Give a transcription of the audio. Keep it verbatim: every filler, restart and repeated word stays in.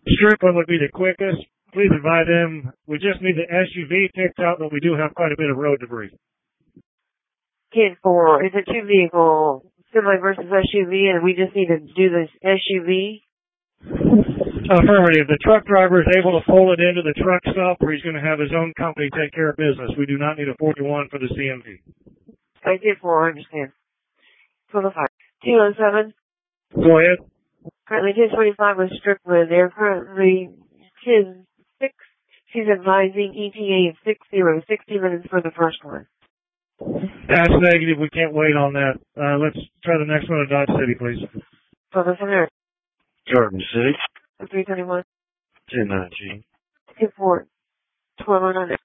Strickland would be the quickest. Please advise them. We just need the S U V picked up, but we do have quite a bit of road debris. ten four, it's a two-vehicle semi versus S U V, and we just need to do this S U V? Affirmative. The truck driver is able to pull it into the truck stop where he's going to have his own company take care of business. We do not need a forty-one for the C M V. I did four, I understand. For the five. two oh seven. Go ahead. Currently ten twenty-five with Strickland. They're currently ten six. She's advising E T A of six zero, sixty minutes for the first one. That's negative. We can't wait on that. Uh, let's try the next one at Dodge City, please. For the center. Garden City. three twenty-one. ten nineteen. two four. twelve oh nine.